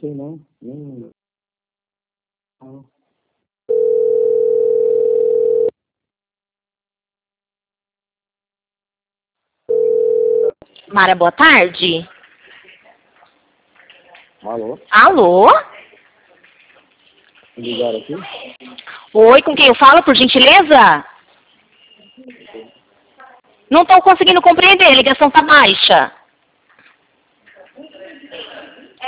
sei não. Nem... Mara, boa tarde. Alô? Alô? Ligaram aqui? Oi, com quem eu falo, por gentileza? Não estou conseguindo compreender, a ligação tá baixa.